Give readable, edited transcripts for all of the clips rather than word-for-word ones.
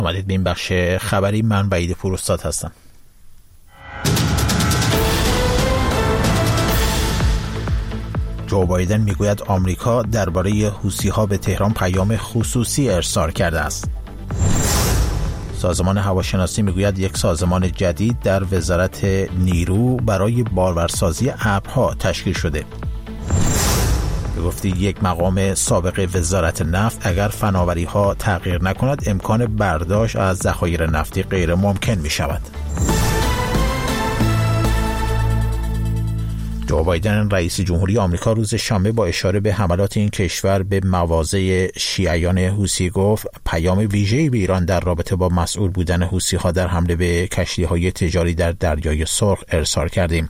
اومدید به این بخش خبری. من وحید پوراستاد هستم. جو بایدن میگوید آمریکا درباره حوثی‌ها به تهران پیام خصوصی ارسال کرده است. سازمان هواشناسی میگوید یک سازمان جدید در وزارت نیرو برای بارورسازی ابرها تشکیل شده. به گفته یک مقام سابق وزارت نفت، اگر فناوری‌ها تغییر نکند امکان برداشت از ذخایر نفتی غیر ممکن می شود. جو بایدن رئیس جمهوری آمریکا روز شنبه با اشاره به حملات این کشور به مواضع شیعیان حوثی گفت پیام ویژه‌ای به ایران در رابطه با مسئول بودن حوثی‌ها در حمله به کشتی‌های تجاری در دریای سرخ ارسال کردیم.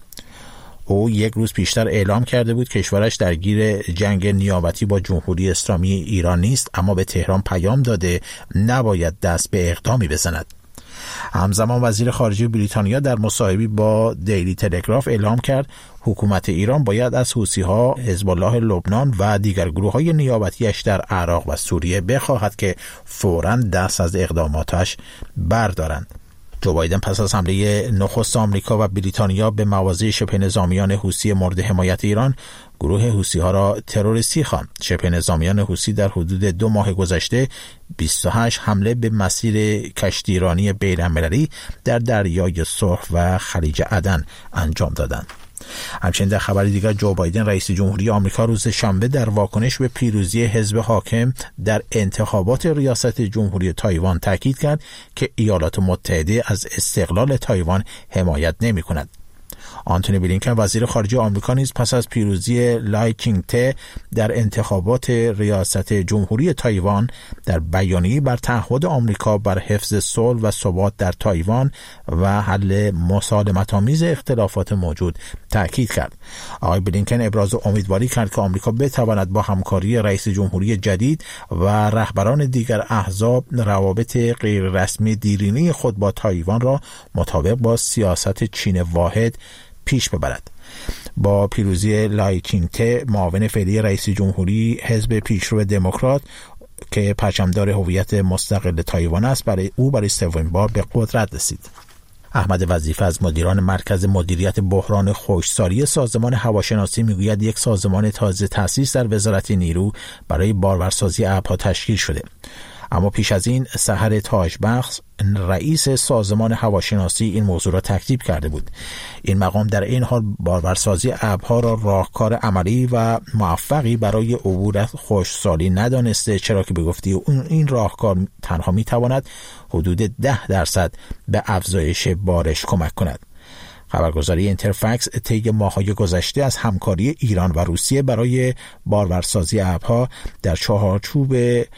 او یک روز پیشتر اعلام کرده بود کشورش درگیر جنگ نیابتی با جمهوری اسلامی ایران نیست، اما به تهران پیام داده نباید دست به اقدامی بزند. همزمان وزیر خارجه بریتانیا در مصاحبه‌ای با دیلی تلگراف اعلام کرد حکومت ایران باید از حوثی‌ها، حزب الله لبنان و دیگر گروه‌های نیابتی‌اش در عراق و سوریه بخواهد که فوراً دست از اقداماتش بردارند. جو بایدن پس از حمله نخست آمریکا و بریتانیا به مواضع شبه نظامیان حوثی مورد حمایت ایران، گروه حوثی‌ها را تروریستی خواند. شبه نظامیان حوثی در حدود 2 ماه گذشته 28 حمله به مسیر کشتیرانی بین‌المللی در دریای سرخ و خلیج عدن انجام دادند. همچنین در خبر دیگر جو بایدن رئیس جمهوری آمریکا روز شنبه در واکنش به پیروزی حزب حاکم در انتخابات ریاست جمهوری تایوان تاکید کرد که ایالات متحده از استقلال تایوان حمایت نمی‌کند. آنتونی بلینکن وزیر خارجه آمریکا نیز پس از پیروزی لای چینگ-ته در انتخابات ریاست جمهوری تایوان در بیانیه‌ای بر تعهد آمریکا بر حفظ صلح و ثبات در تایوان و حل مسالمت‌آمیز اختلافات موجود تاکید کرد. آقای بلینکن ابراز امیدواری کرد که آمریکا بتواند با همکاری رئیس جمهوری جدید و رهبران دیگر احزاب روابط غیررسمی دیرینه خود با تایوان را مطابق با سیاست چین واحد پیش ببرد. با پیروزی لای چینگ-ته معاون فعلی رئیس جمهوری حزب پیشرو دموکرات که پرچمدار هویت مستقل تایوان است برای سومین بار به قدرت رسید. احمد وظیفه از مدیران مرکز مدیریت بحران خشکسالی سازمان هواشناسی میگوید یک سازمان تازه تأسیس در وزارت نیرو برای بارورسازی ابرها تشکیل شده. اما پیش از این سحر تاجبخش رئیس سازمان هواشناسی این موضوع را تکذیب کرده بود. این مقام در این حال بارورسازی ابرها را راهکار عملی و موفقی برای عبور از خشکسالی ندانسته، چرا که به گفته این راهکار تنها میتواند حدود 10% به افزایش بارش کمک کند. خبرگزاری اینترفکس طی ماه‌های گذشته از همکاری ایران و روسیه برای بارورسازی ابرها در چارچوب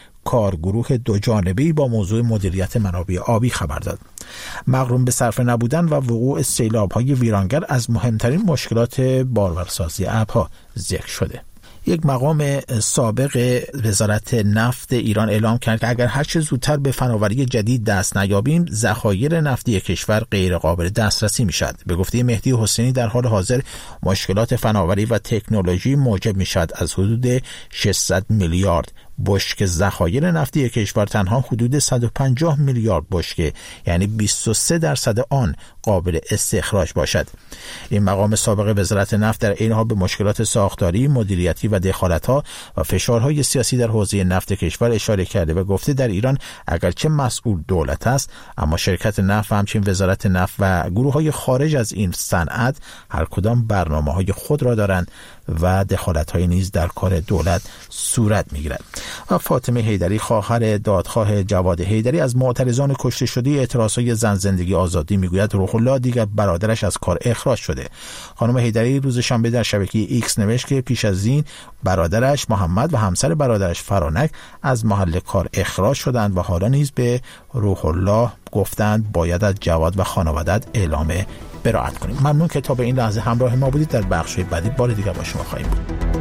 کارگروه دوجانبه‌ای با موضوع مدیریت منابع آبی خبر داد. مغروم به صرفه نبودن و وقوع سیلاب‌های ویرانگر از مهمترین مشکلات بارورسازی ابرها ذکر شده. یک مقام سابق وزارت نفت ایران اعلام کرد که اگر هر چه زودتر به فناوری جدید دست نیابیم ذخایر نفتی کشور غیر قابل دسترسی میشد. به گفته مهدی حسینی در حال حاضر مشکلات فناوری و تکنولوژی موجب میشد از حدود 600 میلیارد بشکه ذخایر نفتی کشور تنها حدود 150 میلیارد بشکه، یعنی 23% آن قابل استخراج باشد. این مقام سابق وزارت نفت در این حال به مشکلات ساختاری، مدیریتی و دخالت‌ها و فشارهای سیاسی در حوزه نفت کشور اشاره کرده و گفته در ایران اگرچه مسئول دولت است، اما شرکت نفت و همچنین وزارت نفت و گروه‌های خارج از این صنعت هر کدام برنامه‌های خود را دارند و دخالت‌های نیز در کار دولت صورت می‌گیرد. و فاطمه حیدری خواهر دادخواه جواد حیدری از معترضان کشته شده اعتراضهای زن زندگی آزادی میگوید روح الله دیگر برادرش از کار اخراج شده. خانم حیدری روز شنبه در شبکه ایکس نوشت که پیش از این برادرش محمد و همسر برادرش فرانک از محل کار اخراج شدند و حالا نیز به روح الله گفتند باید از جواد و خانواده‌ات اعلام براءت کنیم. ممنون که تا به این لحظه همراه ما بودید. در بخش بعدی بار دیگر با شما خواهیم بود.